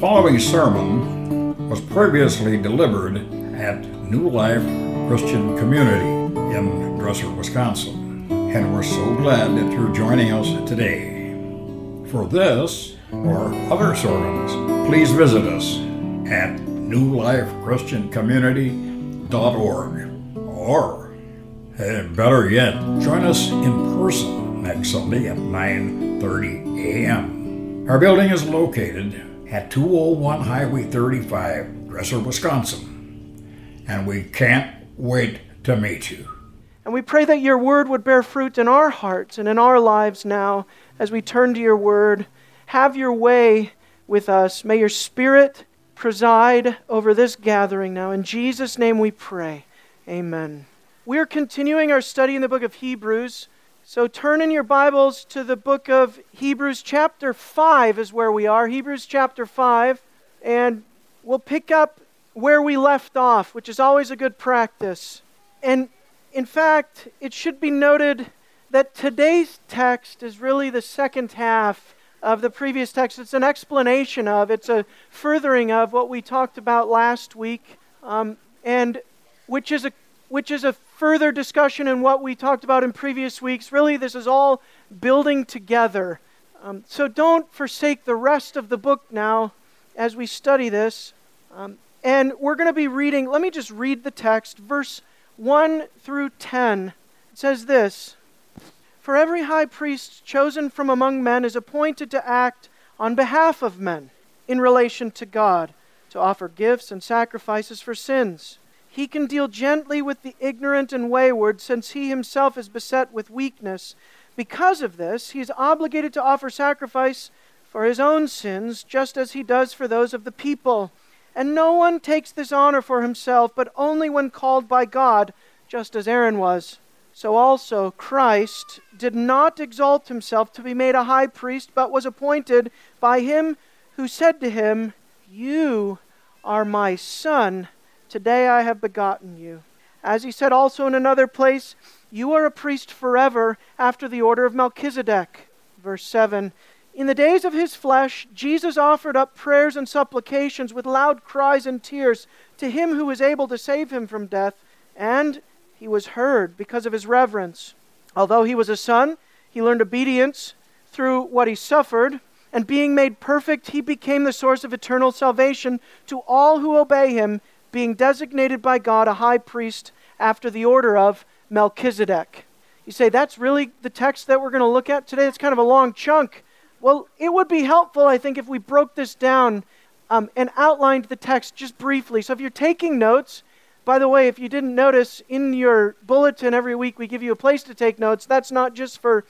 following sermon was previously delivered at New Life Christian Community in Dresser, Wisconsin, and we're so glad that you're joining us today. For this or other sermons, please visit us at newlifechristiancommunity.org, or better yet, join us in person next Sunday at 9:30 a.m. Our building is located at 201 Highway 35, Dresser, Wisconsin, and we can't wait to meet you. And we pray that your word would bear fruit in our hearts and in our lives now as we turn to your word. Have your way with us. May your Spirit preside over this gathering now. In Jesus' name we pray. Amen. We're continuing our study in the book of Hebrews. So turn in your Bibles to the book of Hebrews chapter 5 is where we are. Hebrews chapter 5. And we'll pick up where we left off, which is always a good practice. And in fact, it should be noted that today's text is really the second half of the previous text. It's an explanation of, it's a furthering of what we talked about last week, and which is a further discussion in what we talked about in previous weeks. Really, this is all building together. So don't forsake the rest of the book now as we study this. And we're going to be reading, let me just read the text, verse 1 through 10. It says this: "For every high priest chosen from among men is appointed to act on behalf of men in relation to God, to offer gifts and sacrifices for sins. He can deal gently with the ignorant and wayward, since he himself is beset with weakness. Because of this, he is obligated to offer sacrifice for his own sins, just as he does for those of the people. And no one takes this honor for himself, but only when called by God, just as Aaron was. So also Christ did not exalt himself to be made a high priest, but was appointed by him who said to him, 'You are my son. Today I have begotten you.' As he said also in another place, 'You are a priest forever after the order of Melchizedek.'" Verse 7, "In the days of his flesh, Jesus offered up prayers and supplications with loud cries and tears to him who was able to save him from death, and he was heard because of his reverence. Although he was a son, he learned obedience through what he suffered, and being made perfect, he became the source of eternal salvation to all who obey him, being designated by God a high priest after the order of Melchizedek." You say, that's really the text that we're going to look at today? It's kind of a long chunk. Well, it would be helpful, I think, if we broke this down and outlined the text just briefly. So if you're taking notes, by the way, if you didn't notice, in your bulletin every week we give you a place to take notes. That's not just for,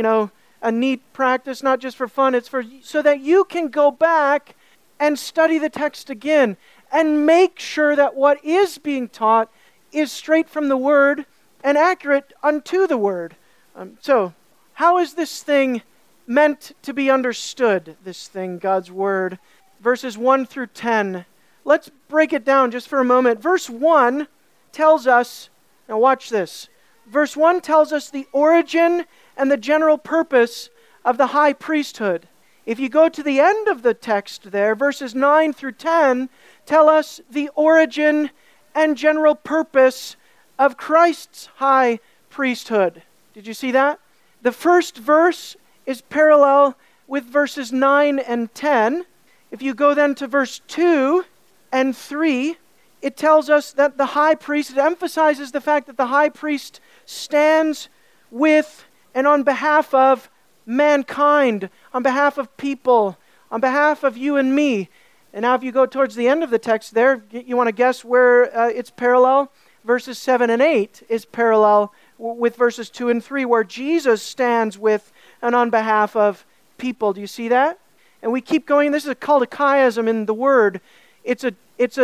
a neat practice, not just for fun. It's for so that you can go back and study the text again and make sure that what is being taught is straight from the Word and accurate unto the Word. So, how is this thing meant to be understood, this thing, God's Word? Verses 1 through 10. Let's break it down just for a moment. Verse 1 tells us, now watch this. Verse 1 tells us the origin and the general purpose of the high priesthood. If you go to the end of the text there, verses 9 through 10 tell us the origin and general purpose of Christ's high priesthood. Did you see that? The first verse is parallel with verses 9 and 10. If you go then to verse 2 and 3, it tells us that the high priest, it emphasizes the fact that the high priest stands with and on behalf of mankind, on behalf of people, on behalf of you and me. And now if you go towards the end of the text there, you want to guess where it's parallel? Verses 7 and 8 is parallel with verses 2 and 3, where Jesus stands with and on behalf of people. Do you see that? And we keep going. This is called a chiasm in the Word. It's a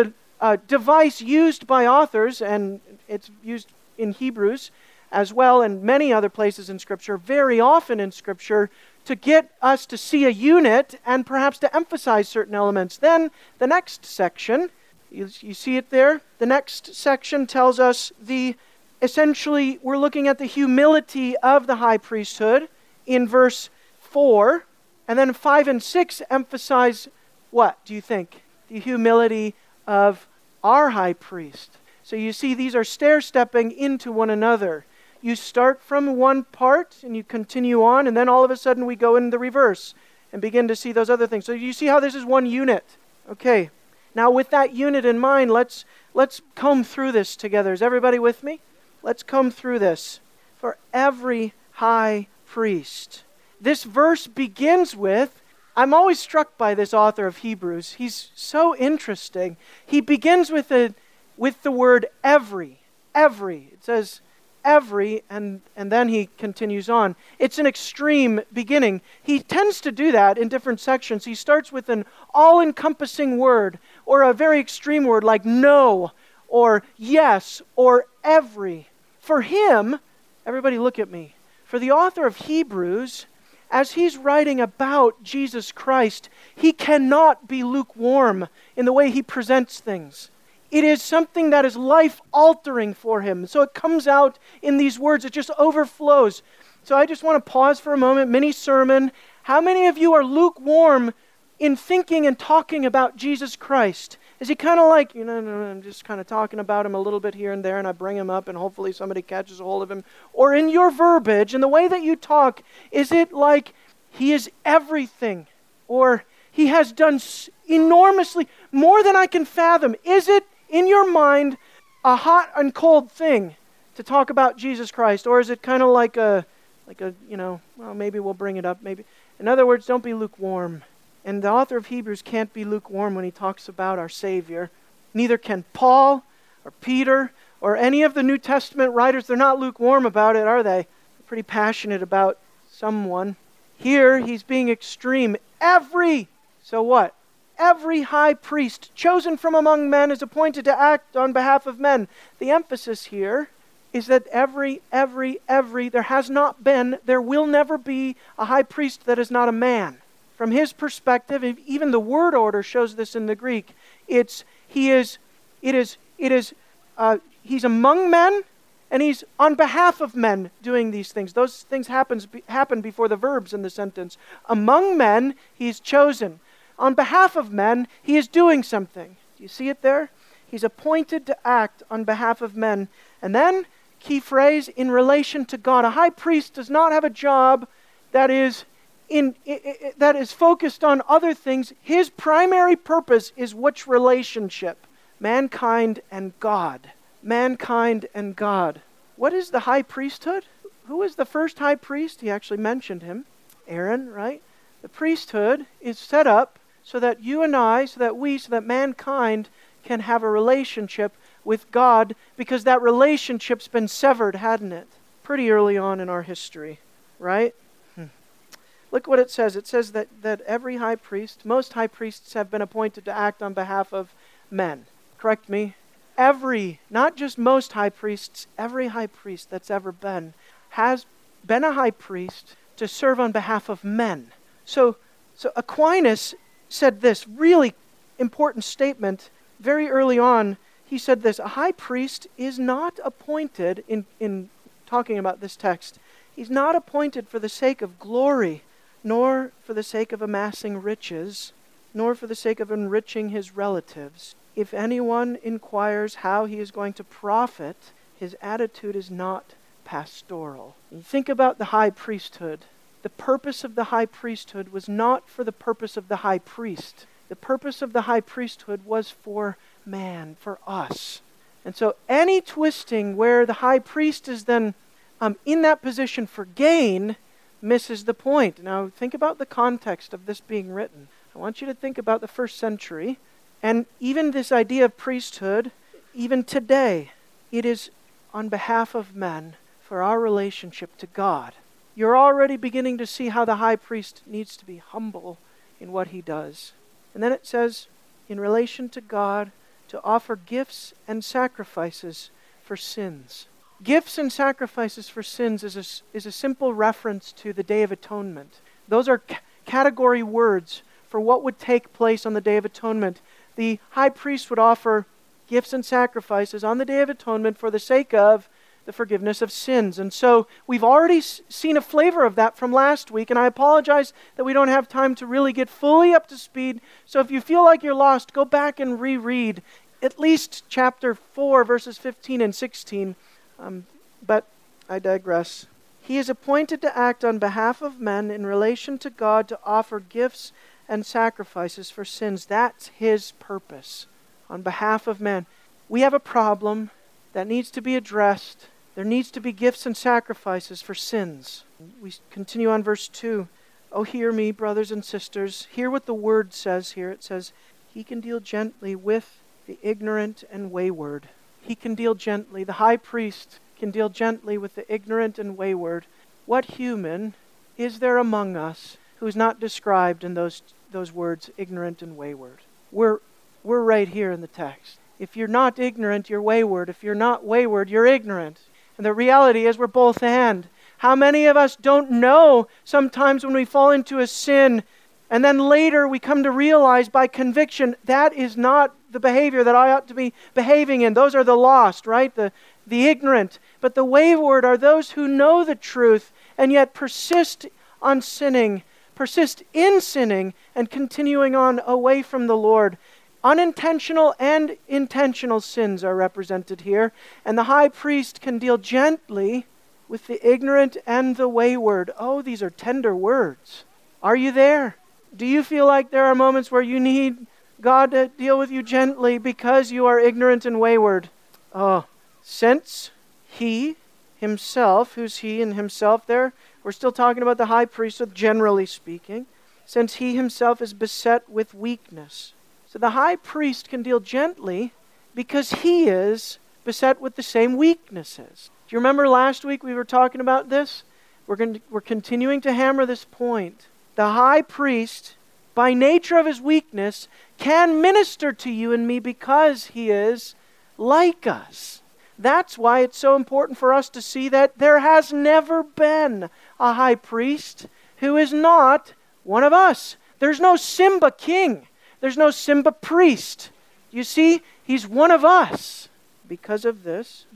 device used by authors, and it's used in Hebrews as well, and many other places in Scripture, very often in Scripture, to get us to see a unit and perhaps to emphasize certain elements. Then the next section, you see it there? The next section tells us essentially we're looking at the humility of the high priesthood in verse 4, and then 5 and 6 emphasize what do you think? The humility of our high priest. So you see, these are stair-stepping into one another. You start from one part and you continue on, and then all of a sudden we go in the reverse and begin to see those other things. So you see how this is one unit. Okay. Now with that unit in mind, let's comb through this together. Is everybody with me? Let's comb through this. For every high priest. This verse begins with, I'm always struck by this author of Hebrews. He's so interesting. He begins with the word every. Every. It says every, and then he continues on. It's an extreme beginning. He tends to do that in different sections. He starts with an all-encompassing word, or a very extreme word like no, or yes, or every. For him, everybody look at me. For the author of Hebrews, as he's writing about Jesus Christ, he cannot be lukewarm in the way he presents things. It is something that is life-altering for him. So it comes out in these words. It just overflows. So I just want to pause for a moment, mini sermon. How many of you are lukewarm in thinking and talking about Jesus Christ? Is he kind of like, no, I'm just kind of talking about him a little bit here and there, and I bring him up, and hopefully somebody catches a hold of him? Or in your verbiage, in the way that you talk, is it like he is everything? Or he has done enormously, more than I can fathom? Is it, in your mind, a hot and cold thing to talk about Jesus Christ? Or is it kind of like a, well, maybe we'll bring it up, maybe. In other words, don't be lukewarm. And the author of Hebrews can't be lukewarm when he talks about our Savior. Neither can Paul or Peter or any of the New Testament writers. They're not lukewarm about it, are they? They're pretty passionate about someone. Here, he's being extreme. So what? Every high priest chosen from among men is appointed to act on behalf of men. The emphasis here is that every, there has not been, there will never be a high priest that is not a man. From his perspective, even the word order shows this in the Greek. He's among men, and he's on behalf of men doing these things. Those things happen before the verbs in the sentence. Among men, he's chosen. On behalf of men, he is doing something. Do you see it there? He's appointed to act on behalf of men. And then, key phrase, in relation to God. A high priest does not have a job that is focused on other things. His primary purpose is which relationship? Mankind and God. Mankind and God. What is the high priesthood? Who is the first high priest? He actually mentioned him. Aaron, right? The priesthood is set up so that you and I, so that mankind can have a relationship with God, because that relationship's been severed, hadn't it? Pretty early on in our history, right? Look what it says. It says that every high priest, most high priests have been appointed to act on behalf of men. Correct me? Every, not just most high priests, every high priest that's ever been has been a high priest to serve on behalf of men. So Aquinas said this really important statement very early on. He said this: a high priest is not appointed, in talking about this text, he's not appointed for the sake of glory, nor for the sake of amassing riches, nor for the sake of enriching his relatives. If anyone inquires how he is going to profit, his attitude is not pastoral. You think about the high priesthood. The purpose of the high priesthood was not for the purpose of the high priest. The purpose of the high priesthood was for man, for us. And so any twisting where the high priest is then in that position for gain misses the point. Now think about the context of this being written. I want you to think about the first century, and even this idea of priesthood, even today, it is on behalf of men for our relationship to God. You're already beginning to see how the high priest needs to be humble in what he does. And then it says, in relation to God, to offer gifts and sacrifices for sins. Gifts and sacrifices for sins is a simple reference to the Day of Atonement. Those are category words for what would take place on the Day of Atonement. The high priest would offer gifts and sacrifices on the Day of Atonement for the sake of the forgiveness of sins. And so we've already seen a flavor of that from last week, and I apologize that we don't have time to really get fully up to speed. So if you feel like you're lost, go back and reread at least chapter 4, verses 15 and 16. But I digress. He is appointed to act on behalf of men in relation to God, to offer gifts and sacrifices for sins. That's his purpose, on behalf of men. We have a problem that needs to be addressed. There needs to be gifts and sacrifices for sins. We continue on verse 2. Oh, hear me, brothers and sisters. Hear what the word says here. It says, he can deal gently with the ignorant and wayward. He can deal gently. The high priest can deal gently with the ignorant and wayward. What human is there among us who is not described in those words, ignorant and wayward? We're right here in the text. If you're not ignorant, you're wayward. If you're not wayward, you're ignorant. And the reality is we're both and. How many of us don't know sometimes when we fall into a sin and then later we come to realize by conviction that is not the behavior that I ought to be behaving in. Those are the lost, right? The ignorant. But the wayward are those who know the truth and yet persist on sinning, persist in sinning and continuing on away from the Lord. Unintentional and intentional sins are represented here, and the high priest can deal gently with the ignorant and the wayward. Oh, these are tender words. Are you there? Do you feel like there are moments where you need God to deal with you gently because you are ignorant and wayward? Oh, since he himself, who's he and himself there? We're still talking about the high priest, so generally speaking. Since he himself is beset with weakness. So the high priest can deal gently because he is beset with the same weaknesses. Do you remember last week we were talking about this? We're continuing to hammer this point. The high priest, by nature of his weakness, can minister to you and me because he is like us. That's why it's so important for us to see that there has never been a high priest who is not one of us. There's no Simba king. There's no Simba priest. You see, he's one of us. Because of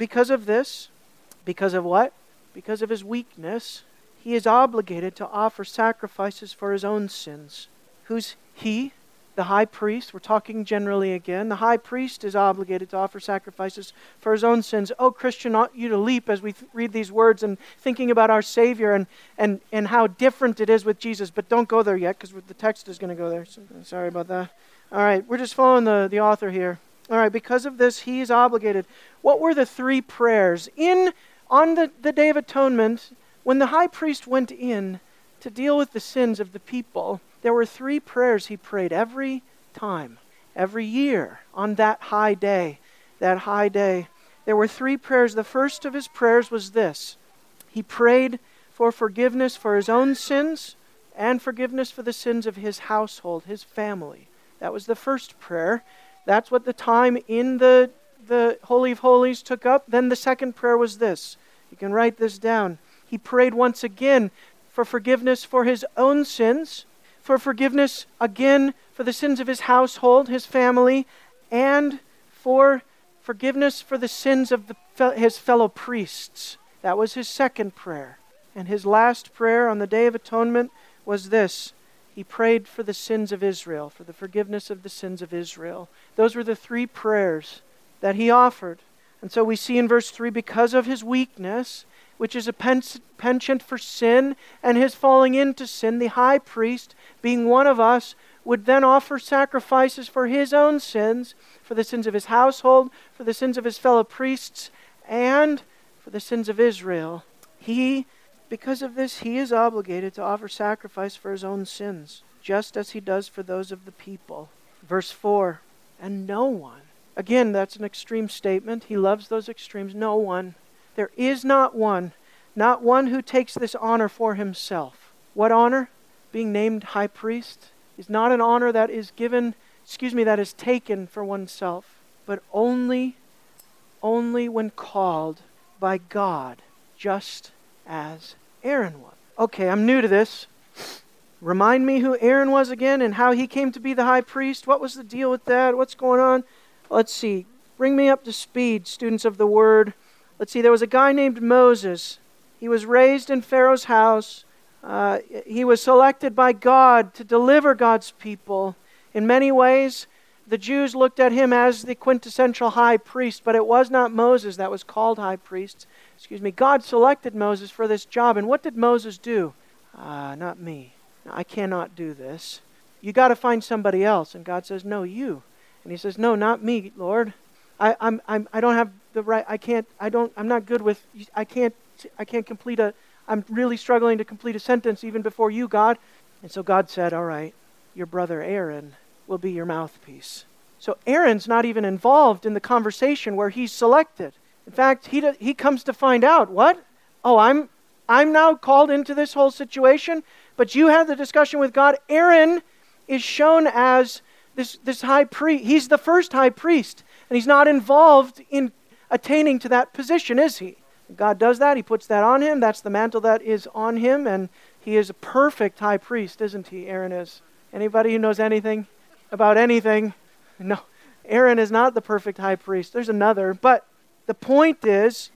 what? Because of his weakness, he is obligated to offer sacrifices for his own sins. Who's he? The high priest. We're talking generally again. The high priest is obligated to offer sacrifices for his own sins. Oh, Christian, ought you to leap as we read these words and thinking about our Savior and how different it is with Jesus. But don't go there yet because the text is going to go there. So, sorry about that. All right, we're just following the author here. All right, because of this, he is obligated. What were the three prayers? On the Day of Atonement, when the high priest went in to deal with the sins of the people, there were three prayers he prayed every time, every year, on that high day. That high day. There were three prayers. The first of his prayers was this. He prayed for forgiveness for his own sins and forgiveness for the sins of his household, his family. That was the first prayer. That's what the time in the Holy of Holies took up. Then the second prayer was this. You can write this down. He prayed once again for forgiveness for his own sins, for forgiveness again for the sins of his household, his family, and for forgiveness for the sins of his fellow priests. That was his second prayer. And his last prayer on the Day of Atonement was this. He prayed for the sins of Israel, for the forgiveness of the sins of Israel. Those were the three prayers that he offered. And so we see in verse 3, because of his weakness, which is a penchant for sin and his falling into sin, the high priest, being one of us, would then offer sacrifices for his own sins, for the sins of his household, for the sins of his fellow priests, and for the sins of Israel. Because of this, he is obligated to offer sacrifice for his own sins, just as he does for those of the people. Verse 4, and no one. Again, that's an extreme statement. He loves those extremes. No one. There is not one who takes this honor for himself. What honor? Being named high priest is not an honor that is that is taken for oneself, but only when called by God, just as Aaron was. Okay, I'm new to this. Remind me who Aaron was again and how he came to be the high priest. What was the deal with that? What's going on? Let's see. Bring me up to speed, students of the Word. Let's see, there was a guy named Moses. He was raised in Pharaoh's house. He was selected by God to deliver God's people. In many ways, the Jews looked at him as the quintessential high priest, but it was not Moses that was called high priest. God selected Moses for this job. And what did Moses do? Not me. I cannot do this. You got to find somebody else. And God says, no, you. And he says, no, not me, Lord. I don't have the right. I'm not good with. I can't complete a. I'm really struggling to complete a sentence even before you, God. And so God said, all right, your brother Aaron will be your mouthpiece. So Aaron's not even involved in the conversation where he's selected. In fact, he comes to find out, what? Oh, I'm now called into this whole situation, but you had the discussion with God. Aaron is shown as this high priest. He's the first high priest, and he's not involved in attaining to that position, is he? God does that. He puts that on him. That's the mantle that is on him, and he is a perfect high priest, isn't he? Aaron is. Anybody who knows anything about anything? No. Aaron is not the perfect high priest. There's another, but the point is,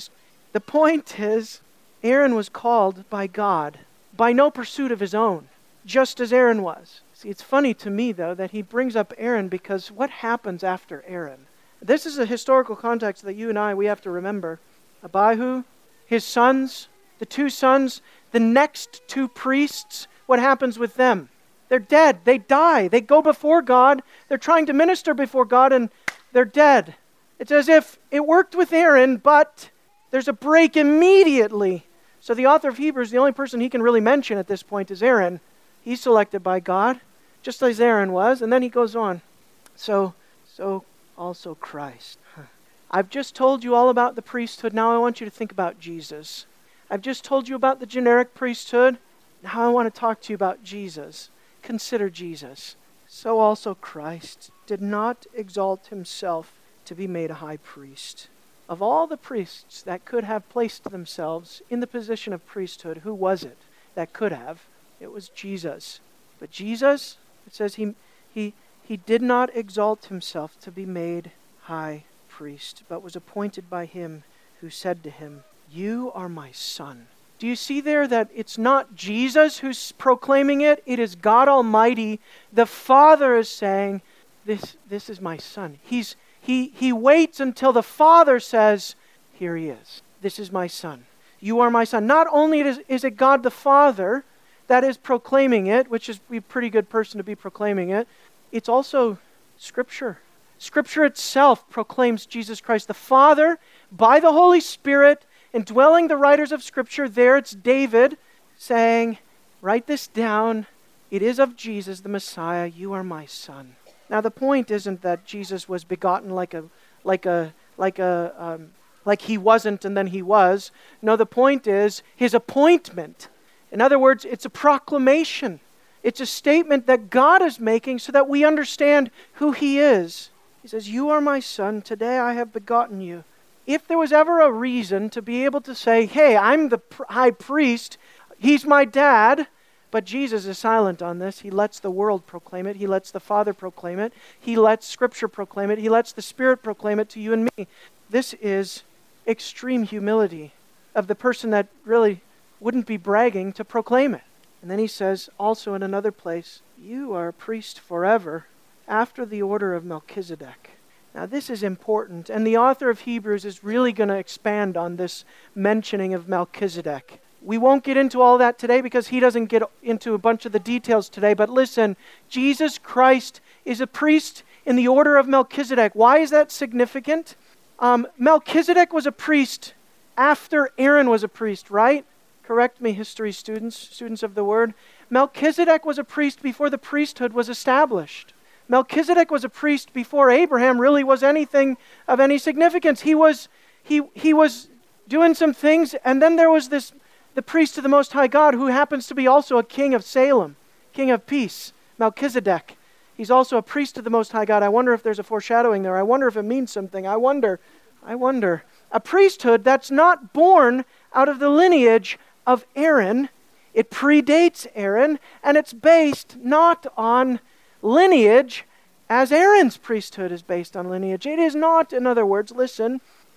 Aaron was called by God, by no pursuit of his own, just as Aaron was. See, it's funny to me, though, that he brings up Aaron, because what happens after Aaron? This is a historical context that you and we have to remember. Abihu, his sons, the two sons, the next two priests, what happens with them? They're dead. They die. They go before God. They're trying to minister before God, and they're dead. It's as if it worked with Aaron, but there's a break immediately. So the author of Hebrews, the only person he can really mention at this point is Aaron. He's selected by God, just as Aaron was. And then he goes on. So also Christ. I've just told you all about the priesthood. Now I want you to think about Jesus. I've just told you about the generic priesthood. Now I want to talk to you about Jesus. Consider Jesus. So also Christ did not exalt himself to be made a high priest. Of all the priests that could have placed themselves in the position of priesthood, who was it that could have? It was Jesus. But Jesus, it says he did not exalt himself to be made high priest, but was appointed by him who said to him, you are my son. Do you see there that it's not Jesus who's proclaiming it? It is God Almighty. The Father is saying, this is my son. He waits until the Father says, here he is. This is my son. You are my son. Not only is it God the Father that is proclaiming it, which is a pretty good person to be proclaiming it, it's also Scripture. Scripture itself proclaims Jesus Christ. The Father, by the Holy Spirit, indwelling the writers of Scripture, there it's David saying, write this down. It is of Jesus, the Messiah. You are my son. Now the point isn't that Jesus was begotten like he wasn't and then he was. No, the point is his appointment. In other words, it's a proclamation. It's a statement that God is making so that we understand who he is. He says, you are my son. Today I have begotten you. If there was ever a reason to be able to say, hey, I'm the high priest, he's my dad, but Jesus is silent on this. He lets the world proclaim it. He lets the Father proclaim it. He lets Scripture proclaim it. He lets the Spirit proclaim it to you and me. This is extreme humility of the person that really wouldn't be bragging to proclaim it. And then he says also in another place, you are a priest forever after the order of Melchizedek. Now this is important, and the author of Hebrews is really going to expand on this mentioning of Melchizedek. We won't get into all that today because he doesn't get into a bunch of the details today, but listen, Jesus Christ is a priest in the order of Melchizedek. Why is that significant? Melchizedek was a priest after Aaron was a priest, right? Correct me, history students of the Word. Melchizedek was a priest before the priesthood was established. Melchizedek was a priest before Abraham really was anything of any significance. He was doing some things, and then there was the priest of the Most High God who happens to be also a king of Salem, king of peace, Melchizedek. He's also a priest of the Most High God. I wonder if there's a foreshadowing there. I wonder if it means something. I wonder. A priesthood that's not born out of the lineage of Aaron. It predates Aaron, and it's based not on lineage as Aaron's priesthood is based on lineage. It is not, in other words, listen,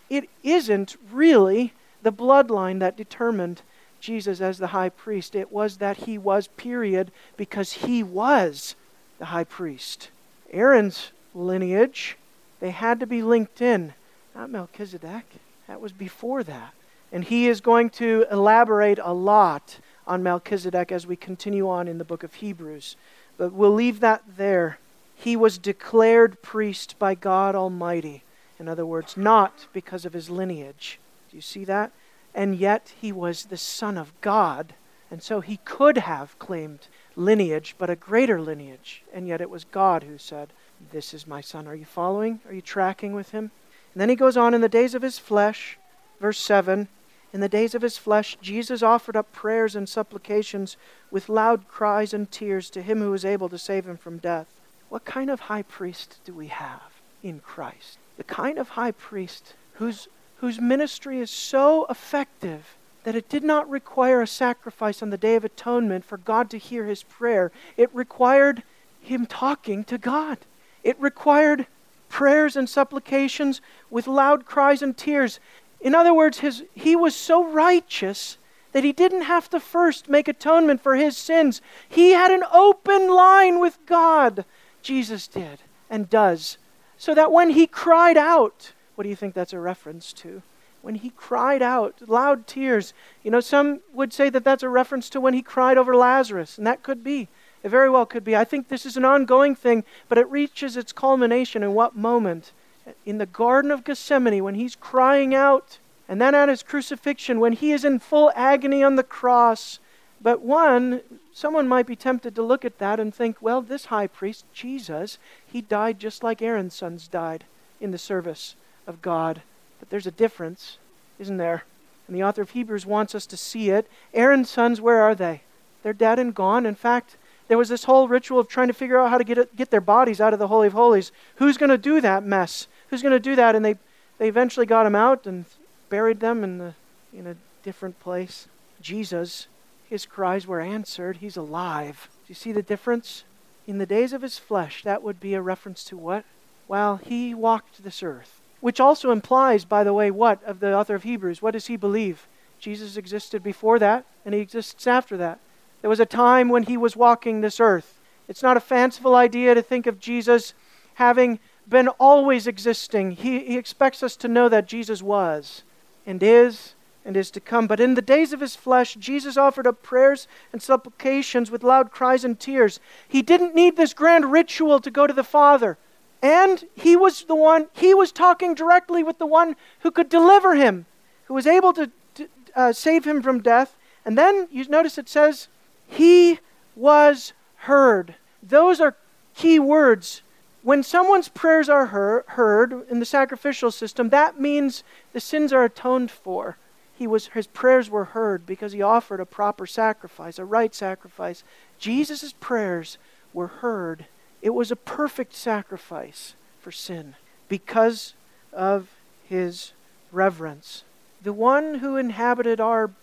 it isn't really the bloodline that determined Jesus as the high priest. It was that he was, period, because he was the high priest. Aaron's lineage, they had to be linked in, not Melchizedek. That was before that. And he is going to elaborate a lot on Melchizedek as we continue on in the book of Hebrews. But we'll leave that there. He was declared priest by God Almighty. In other words, not because of his lineage. Do you see that? And yet he was the Son of God. And so he could have claimed lineage, but a greater lineage. And yet it was God who said, "This is my Son." Are you following? Are you tracking with him? And then he goes on, in the days of his flesh, verse 7, in the days of his flesh, Jesus offered up prayers and supplications with loud cries and tears to him who was able to save him from death. What kind of high priest do we have in Christ? The kind of high priest whose ministry is so effective that it did not require a sacrifice on the Day of Atonement for God to hear his prayer. It required him talking to God. It required prayers and supplications with loud cries and tears. In other words, he was so righteous that he didn't have to first make atonement for his sins. He had an open line with God. Jesus did and does. So that when he cried out, what do you think that's a reference to? When he cried out, loud tears. Some would say that that's a reference to when he cried over Lazarus, and that could be. It very well could be. I think this is an ongoing thing, but it reaches its culmination in what moment? In the Garden of Gethsemane, when he's crying out, and then at his crucifixion, when he is in full agony on the cross. But someone might be tempted to look at that and think, well, this high priest, Jesus, he died just like Aaron's sons died in the service of God. But there's a difference, isn't there? And the author of Hebrews wants us to see it. Aaron's sons, where are they? They're dead and gone. In fact, there was this whole ritual of trying to figure out how to get their bodies out of the Holy of Holies. Who's going to do that mess? Who's going to do that? And they eventually got them out and buried them in a different place. Jesus, his cries were answered. He's alive. Do you see the difference? In the days of his flesh, that would be a reference to what? Well, he walked this earth. Which also implies, by the way, what of the author of Hebrews? What does he believe? Jesus existed before that, and he exists after that. There was a time when he was walking this earth. It's not a fanciful idea to think of Jesus having been always existing. He expects us to know that Jesus was and is to come. But in the days of his flesh, Jesus offered up prayers and supplications with loud cries and tears. He didn't need this grand ritual to go to the Father. And he was talking directly with the one who could deliver him, who was able to save him from death. And then you notice it says, he was heard. Those are key words. When someone's prayers are heard in the sacrificial system, that means the sins are atoned for. His prayers were heard because he offered a proper sacrifice, a right sacrifice. Jesus' prayers were heard. It was a perfect sacrifice for sin because of his reverence. The one who inhabited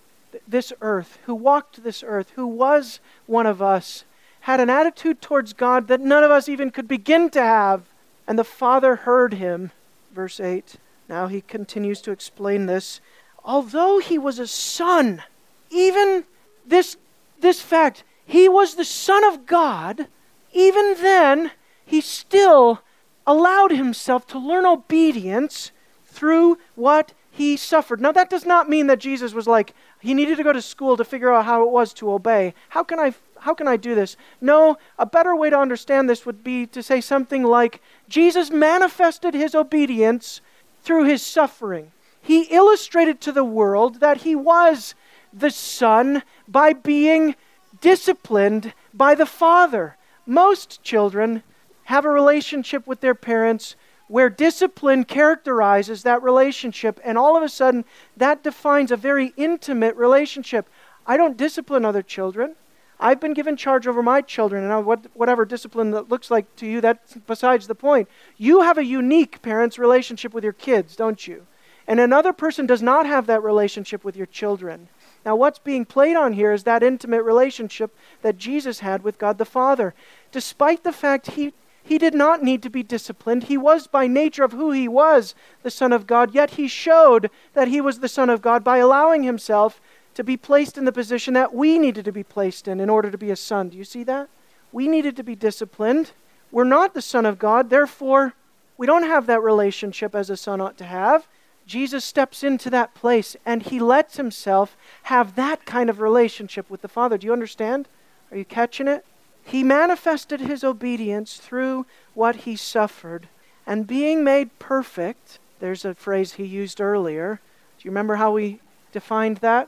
this earth, who walked this earth, who was one of us, had an attitude towards God that none of us even could begin to have. And the Father heard him. Verse 8. Now he continues to explain this. Although he was a son, even this fact, he was the Son of God, even then, he still allowed himself to learn obedience through what he suffered. Now that does not mean that Jesus was like, he needed to go to school to figure out how it was to obey. How can I do this? No, a better way to understand this would be to say something like, Jesus manifested his obedience through his suffering. He illustrated to the world that he was the Son by being disciplined by the Father. Most children have a relationship with their parents where discipline characterizes that relationship, and all of a sudden that defines a very intimate relationship. I don't discipline other children. I've been given charge over my children, and whatever discipline that looks like to you, that's besides the point. You have a unique parent's relationship with your kids, don't you? And another person does not have that relationship with your children. Now what's being played on here is that intimate relationship that Jesus had with God the Father. Despite the fact He did not need to be disciplined. He was by nature of who he was, the Son of God, yet he showed that he was the Son of God by allowing himself to be placed in the position that we needed to be placed in order to be a son. Do you see that? We needed to be disciplined. We're not the Son of God, therefore we don't have that relationship as a son ought to have. Jesus steps into that place and he lets himself have that kind of relationship with the Father. Do you understand? Are you catching it? He manifested his obedience through what he suffered. And being made perfect, there's a phrase he used earlier. Do you remember how we defined that?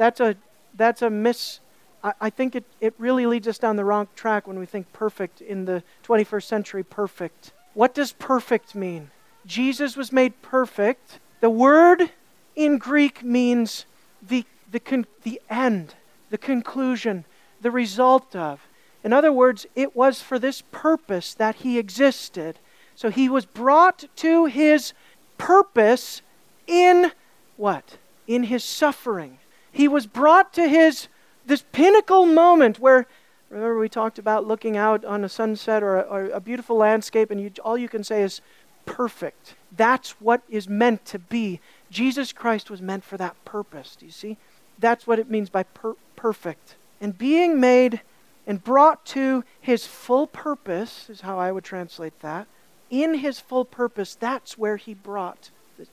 I think it really leads us down the wrong track when we think perfect in the 21st century perfect. What does perfect mean? Jesus was made perfect. The word in Greek means the end, the conclusion, the result of. In other words, it was for this purpose that he existed. So he was brought to his purpose in what? In his suffering. He was brought to this pinnacle moment where, remember we talked about looking out on a sunset or a beautiful landscape and all you can say is perfect. That's what is meant to be. Jesus Christ was meant for that purpose. Do you see? That's what it means by perfect. And being made and brought to his full purpose is how I would translate that. In his full purpose, that's where he brought.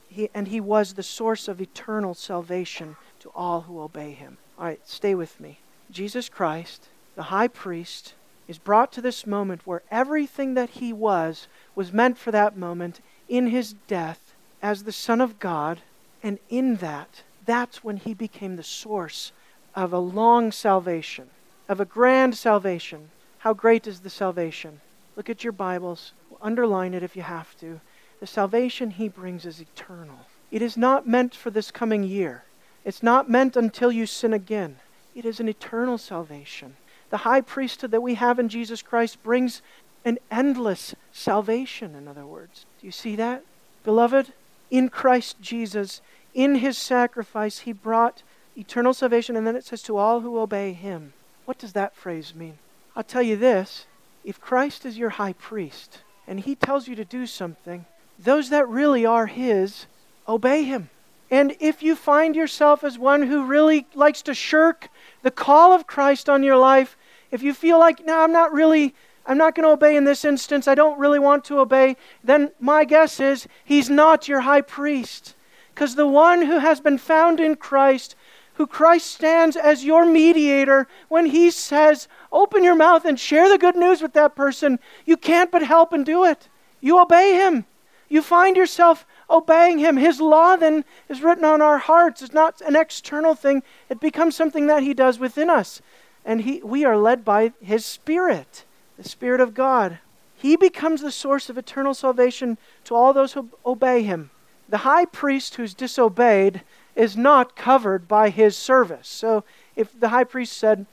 He was the source of eternal salvation to all who obey him. All right, stay with me. Jesus Christ, the high priest, is brought to this moment where everything that he was meant for that moment in his death as the Son of God. And in that's when he became the source of a long salvation, of a grand salvation. How great is the salvation? Look at your Bibles. Underline it if you have to. The salvation he brings is eternal. It is not meant for this coming year. It's not meant until you sin again. It is an eternal salvation. The high priesthood that we have in Jesus Christ brings an endless salvation, in other words. Do you see that? Beloved, in Christ Jesus, in his sacrifice, he brought eternal salvation, and then it says to all who obey him. What does that phrase mean? I'll tell you this. If Christ is your high priest, and he tells you to do something, those that really are his, obey him. And if you find yourself as one who really likes to shirk the call of Christ on your life, if you feel like, no, I'm not going to obey in this instance, I don't really want to obey, then my guess is he's not your high priest. Because the one who has been found in Christ, who Christ stands as your mediator, when he says, open your mouth and share the good news with that person, you can't but help and do it. You obey him. You find yourself obeying him. His law then is written on our hearts. It's not an external thing. It becomes something that he does within us. And we are led by his Spirit, the Spirit of God. He becomes the source of eternal salvation to all those who obey him. The high priest who's disobeyed is not covered by his service. So if the high priest said,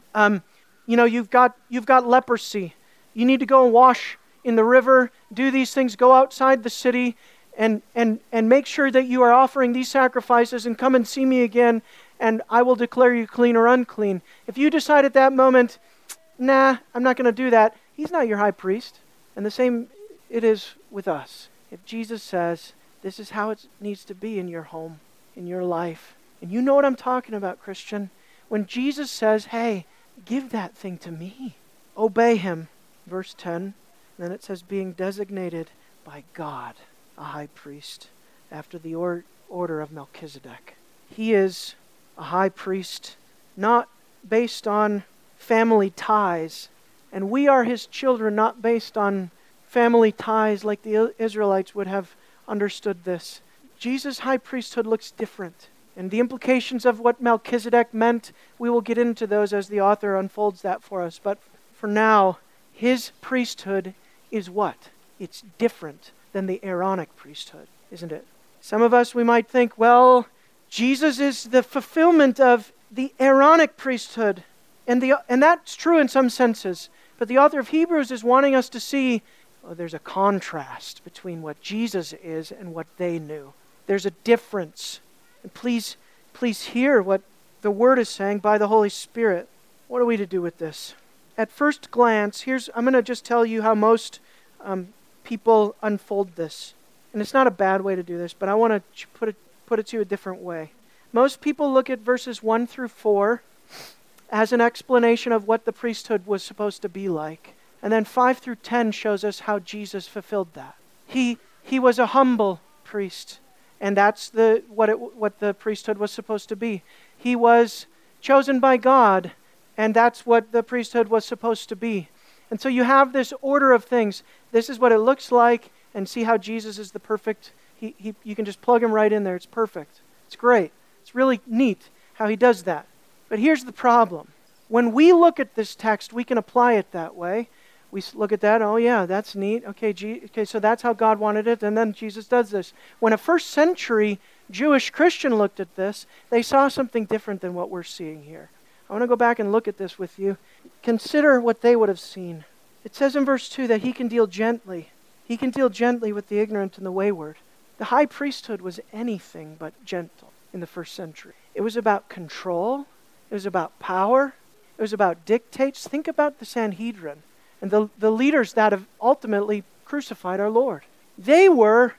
you've got leprosy, you need to go and wash in the river, do these things, go outside the city, and make sure that you are offering these sacrifices and come and see me again, and I will declare you clean or unclean. If you decide at that moment, nah, I'm not going to do that, he's not your high priest. And the same it is with us. If Jesus says, this is how it needs to be in your home, in your life, and you know what I'm talking about, Christian, when Jesus says, hey, give that thing to me, obey him. Verse 10, then it says, being designated by God a high priest after the order of Melchizedek. He is a high priest not based on family ties, and we are his children not based on family ties like the Israelites would have understood this. Jesus' high priesthood looks different, and the implications of what Melchizedek meant, we will get into those as the author unfolds that for us. But for now, his priesthood is what? It's different than the Aaronic priesthood, isn't it? Some of us, we might think, well, Jesus is the fulfillment of the Aaronic priesthood, and that's true in some senses. But the author of Hebrews is wanting us to see, there's a contrast between what Jesus is and what they knew. There's a difference. And please hear what the Word is saying by the Holy Spirit. What are we to do with this? at first glance, I'm going to just tell you how most people unfold this. And it's not a bad way to do this, but I want to put it to you a different way. Most people look at verses 1 through 4 as an explanation of what the priesthood was supposed to be like. And then 5 through 10 shows us how Jesus fulfilled that. He was a humble priest, and that's what the priesthood was supposed to be. He was chosen by God, and that's what the priesthood was supposed to be. And so you have this order of things. This is what it looks like, and see how Jesus is the perfect. You can just plug him right in there. It's perfect. It's great. It's really neat how he does that. But here's the problem. When we look at this text, we can apply it that way. We look at that, oh yeah, that's neat. Okay, so that's how God wanted it, and then Jesus does this. When a first century Jewish Christian looked at this, they saw something different than what we're seeing here. I want to go back and look at this with you. Consider what they would have seen. It says in verse 2 that he can deal gently. He can deal gently with the ignorant and the wayward. The high priesthood was anything but gentle in the first century. It was about control. It was about power. It was about dictates. Think about the Sanhedrin and the leaders that have ultimately crucified our Lord. They were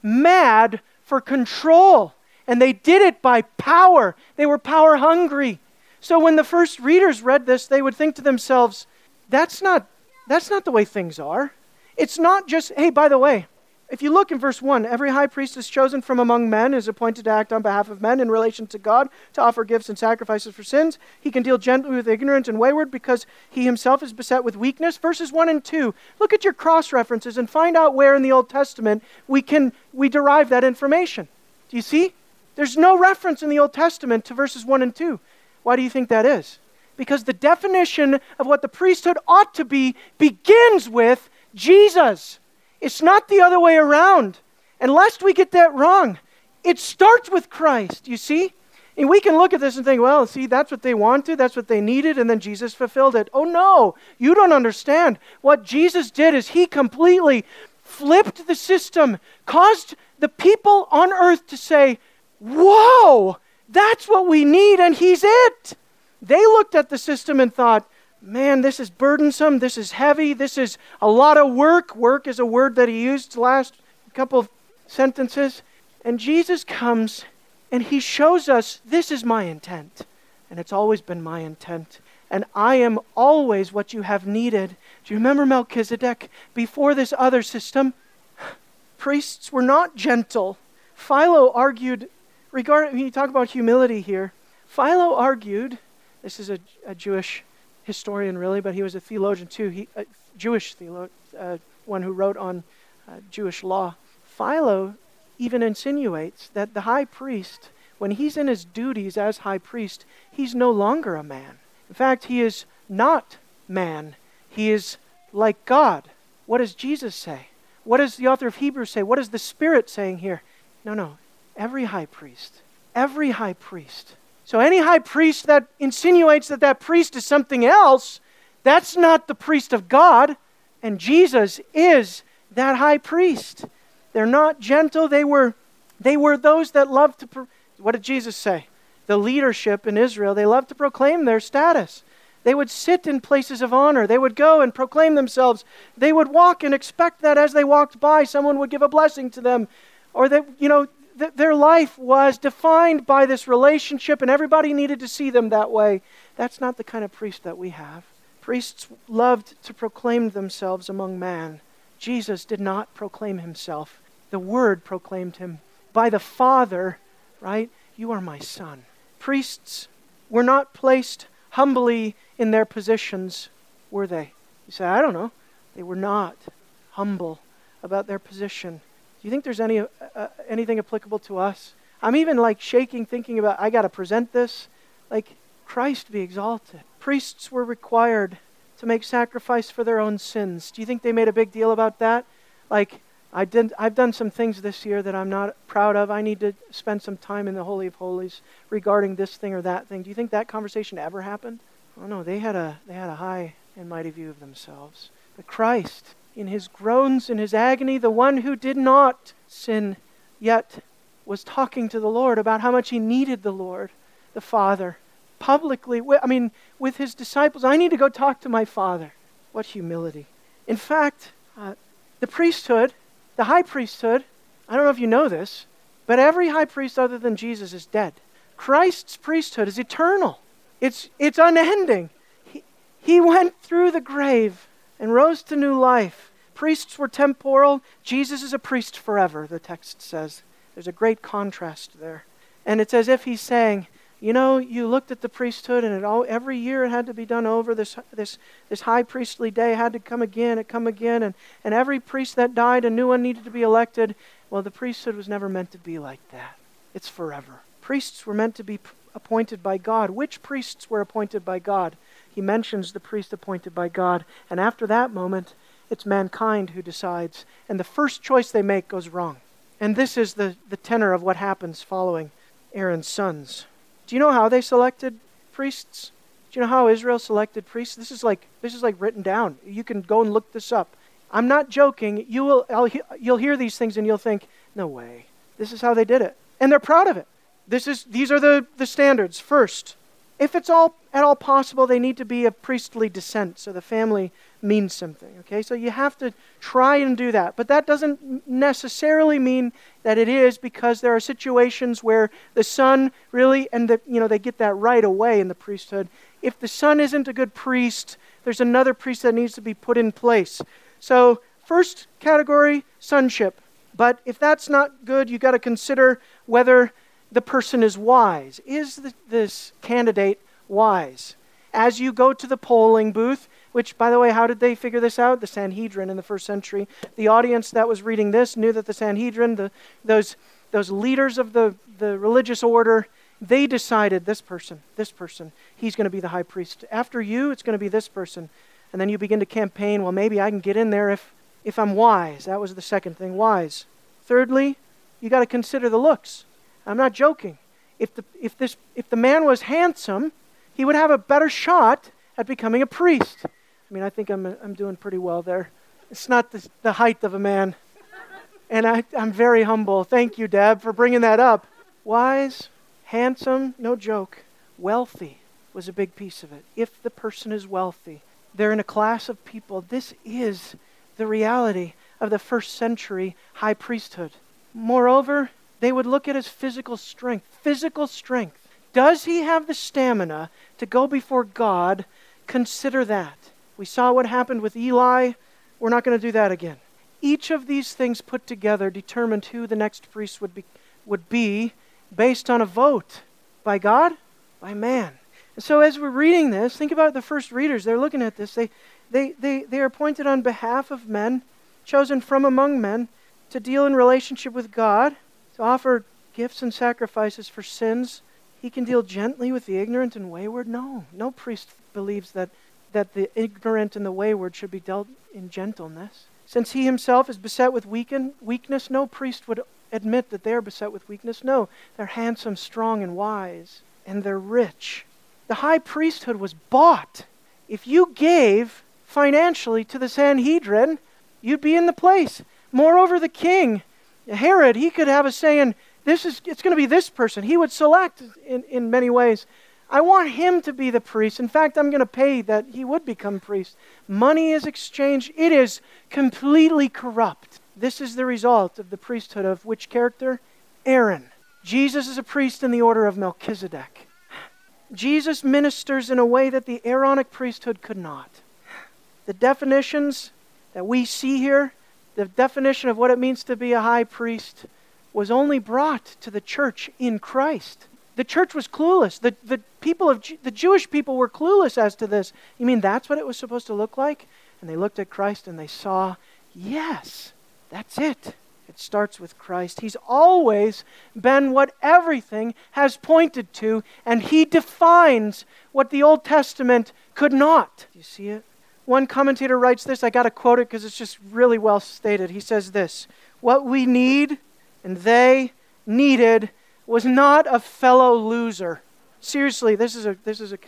mad for control, and they did it by power. They were power hungry. So when the first readers read this, they would think to themselves, that's not the way things are. It's not just, hey, by the way, if you look in verse 1, every high priest is chosen from among men, is appointed to act on behalf of men in relation to God, to offer gifts and sacrifices for sins. He can deal gently with ignorant and wayward because he himself is beset with weakness. Verses 1 and 2, look at your cross-references and find out where in the Old Testament we derive that information. Do you see? There's no reference in the Old Testament to verses 1 and 2. Why do you think that is? Because the definition of what the priesthood ought to be begins with Jesus. It's not the other way around. And lest we get that wrong, it starts with Christ, you see? And we can look at this and think, well, see, that's what they wanted, that's what they needed, and then Jesus fulfilled it. Oh no, you don't understand. What Jesus did is he completely flipped the system, caused the people on earth to say, whoa, that's what we need, and he's it. They looked at the system and thought, man, this is burdensome, this is heavy, this is a lot of work. Work is a word that he used the last couple of sentences. And Jesus comes and he shows us, this is my intent. And it's always been my intent. And I am always what you have needed. Do you remember Melchizedek? Before this other system, priests were not gentle. Philo argued, when you talk about humility here, Philo argued, this is a Jewish historian really, but he was a theologian too, a Jewish theologian, one who wrote on Jewish law. Philo even insinuates that the high priest, when he's in his duties as high priest, he's no longer a man. In fact, he is not man. He is like God. What does Jesus say? What does the author of Hebrews say? What is the Spirit saying here? No. Every high priest. So any high priest that insinuates that priest is something else, that's not the priest of God. And Jesus is that high priest. They're not gentle. They were those that loved to... What did Jesus say? The leadership in Israel, they loved to proclaim their status. They would sit in places of honor. They would go and proclaim themselves. They would walk and expect that as they walked by, someone would give a blessing to them. Or their life was defined by this relationship and everybody needed to see them that way. That's not the kind of priest that we have. Priests loved to proclaim themselves among man. Jesus did not proclaim himself. The Word proclaimed him by the Father, right? You are my Son. Priests were not placed humbly in their positions, were they? You say, I don't know. They were not humble about their position. Do you think there's anything applicable to us? I'm even shaking thinking about, I got to present this. Christ be exalted. Priests were required to make sacrifice for their own sins. Do you think they made a big deal about that? I've done some things this year that I'm not proud of. I need to spend some time in the Holy of Holies regarding this thing or that thing. Do you think that conversation ever happened? Oh no, they had a high and mighty view of themselves. But Christ, in his groans, in his agony, the one who did not sin, yet was talking to the Lord about how much he needed the Lord, the Father, publicly, with his disciples, I need to go talk to my Father. What humility. In fact, the priesthood, the high priesthood, I don't know if you know this, but every high priest other than Jesus is dead. Christ's priesthood is eternal. It's unending. He went through the grave and rose to new life. Priests were temporal. Jesus is a priest forever, the text says. There's a great contrast there. And it's as if he's saying, you know, you looked at the priesthood and every year it had to be done over. This high priestly day had to come again, and every priest that died, a new one needed to be elected. Well, the priesthood was never meant to be like that. It's forever. Priests were meant to be appointed by God. Which priests were appointed by God? He mentions the priest appointed by God. And after that moment, it's mankind who decides. And the first choice they make goes wrong. And this is the tenor of what happens following Aaron's sons. Do you know how they selected priests? Do you know how Israel selected priests? This is like written down. You can go and look this up. I'm not joking. You'll hear these things and you'll think, no way. This is how they did it. And they're proud of it. These are the standards. First, if it's at all possible, they need to be of priestly descent, so the family means something. Okay, so you have to try and do that, but that doesn't necessarily mean that it is, because there are situations where the son really, and they get that right away in the priesthood. If the son isn't a good priest, there's another priest that needs to be put in place. So first category, sonship. But if that's not good, you got to consider whether the person is wise. Is this candidate wise? As you go to the polling booth, which, by the way, how did they figure this out? The Sanhedrin in the first century. The audience that was reading this knew that the Sanhedrin, those leaders of the religious order, they decided this person, he's going to be the high priest. After you, it's going to be this person. And then you begin to campaign, well, maybe I can get in there if I'm wise. That was the second thing, wise. Thirdly, you got to consider the looks. I'm not joking. If the man was handsome, he would have a better shot at becoming a priest. I mean, I think I'm doing pretty well there. It's not the height of a man. And I'm very humble. Thank you, Deb, for bringing that up. Wise, handsome, no joke. Wealthy was a big piece of it. If the person is wealthy, they're in a class of people. This is the reality of the first century high priesthood. Moreover, they would look at his physical strength. Physical strength. Does he have the stamina to go before God? Consider that. We saw what happened with Eli. We're not going to do that again. Each of these things put together determined who the next priest would be based on a vote. By God? By man. And so as we're reading this, think about the first readers. They're looking at this. They are appointed on behalf of men, chosen from among men, to deal in relationship with God, to offer gifts and sacrifices for sins. He can deal gently with the ignorant and wayward. No priest believes that the ignorant and the wayward should be dealt in gentleness. Since he himself is beset with weakness, no priest would admit that they are beset with weakness. No, they're handsome, strong, and wise, and they're rich. The high priesthood was bought. If you gave financially to the Sanhedrin, you'd be in the place. Moreover, the king, Herod, he could have a say in, it's going to be this person. He would select in many ways. I want him to be the priest. In fact, I'm going to pay that he would become priest. Money is exchanged. It is completely corrupt. This is the result of the priesthood of which character? Aaron. Jesus is a priest in the order of Melchizedek. Jesus ministers in a way that the Aaronic priesthood could not. The definitions that we see here, the definition of what it means to be a high priest, was only brought to the church in Christ. The church was clueless. The Jewish people were clueless as to this. You mean that's what it was supposed to look like? And they looked at Christ and they saw, yes, that's it. It starts with Christ. He's always been what everything has pointed to, and he defines what the Old Testament could not. Do you see it? One commentator writes this. I got to quote it because it's just really well stated. He says this: what we need and they needed was not a fellow loser. Seriously, this is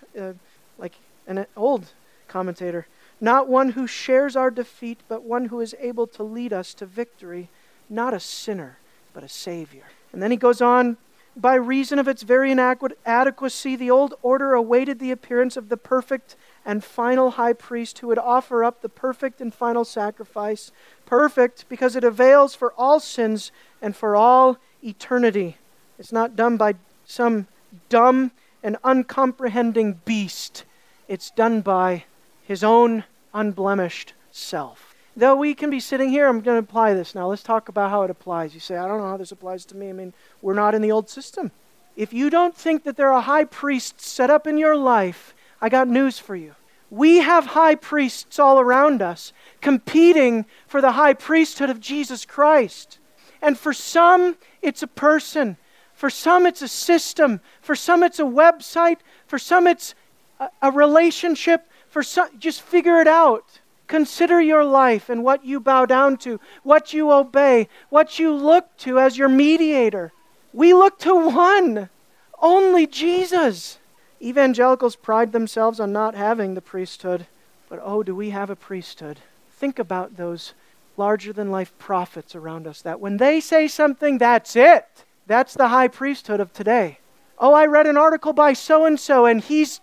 like an old commentator. Not one who shares our defeat, but one who is able to lead us to victory. Not a sinner, but a Savior. And then he goes on, by reason of its very inadequacy, the old order awaited the appearance of the perfect and final high priest who would offer up the perfect and final sacrifice. Perfect because it avails for all sins and for all eternity. It's not done by some dumb and uncomprehending beast. It's done by his own unblemished self. Though we can be sitting here, I'm going to apply this now. Let's talk about how it applies. You say, I don't know how this applies to me. I mean, we're not in the old system. If you don't think that there are high priests set up in your life, I got news for you. We have high priests all around us competing for the high priesthood of Jesus Christ. And for some, it's a person. For some, it's a system. For some, it's a website. For some, it's a relationship. For some, just figure it out. Consider your life and what you bow down to, what you obey, what you look to as your mediator. We look to one, only Jesus. Evangelicals pride themselves on not having the priesthood, but oh, do we have a priesthood? Think about those larger-than-life prophets around us, that when they say something, that's it. That's the high priesthood of today. Oh, I read an article by so-and-so, and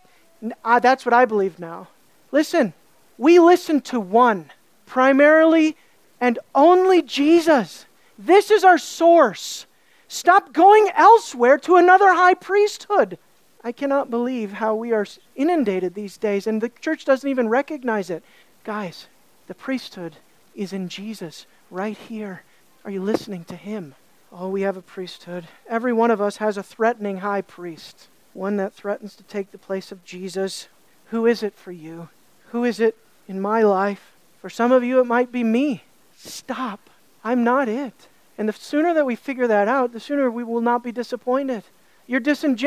that's what I believe now. Listen. We listen to one, primarily and only Jesus. This is our source. Stop going elsewhere to another high priesthood. I cannot believe how we are inundated these days, and the church doesn't even recognize it. Guys, the priesthood is in Jesus right here. Are you listening to Him? Oh, we have a priesthood. Every one of us has a threatening high priest, one that threatens to take the place of Jesus. Who is it for you? Who is it in my life? For some of you, it might be me. Stop. I'm not it. And the sooner that we figure that out, the sooner we will not be disappointed. You're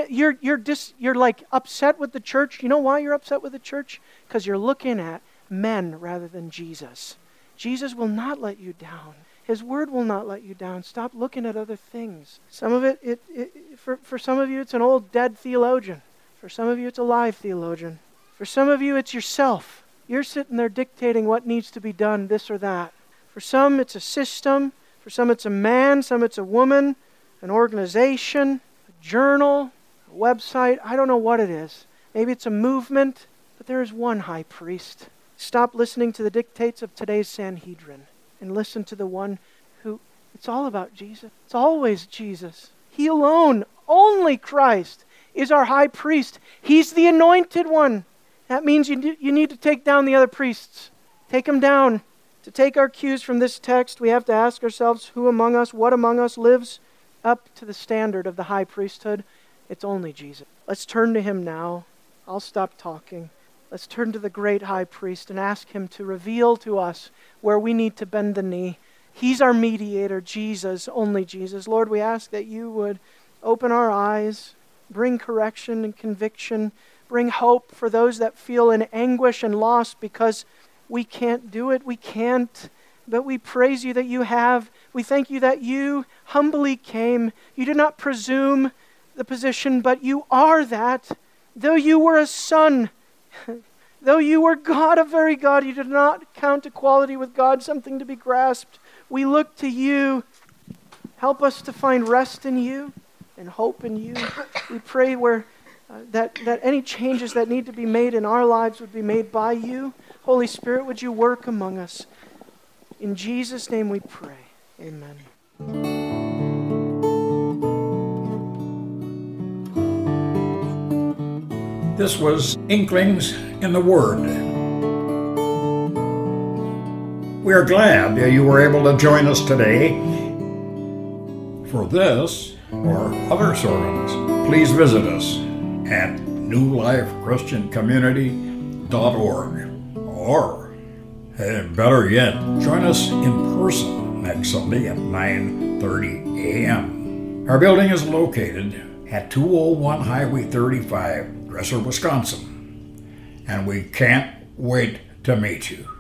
like upset with the church. You know why you're upset with the church? Because you're looking at men rather than Jesus. Jesus will not let you down. His word will not let you down. Stop looking at other things. Some of it for some of you, it's an old dead theologian. For some of you, it's a live theologian. For some of you, it's yourself. You're sitting there dictating what needs to be done, this or that. For some, it's a system. For some, it's a man. Some, it's a woman, an organization, a journal, a website. I don't know what it is. Maybe it's a movement, but there is one high priest. Stop listening to the dictates of today's Sanhedrin and listen to the one who, it's all about Jesus. It's always Jesus. He alone, only Christ, is our high priest. He's the anointed one. That means you need to take down the other priests. Take them down. To take our cues from this text, we have to ask ourselves, who among us, what among us lives up to the standard of the high priesthood? It's only Jesus. Let's turn to Him now. I'll stop talking. Let's turn to the great high priest and ask Him to reveal to us where we need to bend the knee. He's our mediator, Jesus, only Jesus. Lord, we ask that You would open our eyes, bring correction and conviction, bring hope for those that feel in anguish and loss because we can't do it. We can't. But we praise You that You have. We thank You that You humbly came. You did not presume the position, but You are that. Though You were a son, though You were God, a very God, You did not count equality with God something to be grasped. We look to You. Help us to find rest in You and hope in You. We pray that any changes that need to be made in our lives would be made by You. Holy Spirit, would You work among us? In Jesus' name we pray. Amen. This was Inklings in the Word. We are glad that you were able to join us today. For this or other sermons, please visit us at newlifechristiancommunity.org. Or, better yet, join us in person next Sunday at 9:30 a.m. Our building is located at 201 Highway 35, Dresser, Wisconsin. And we can't wait to meet you.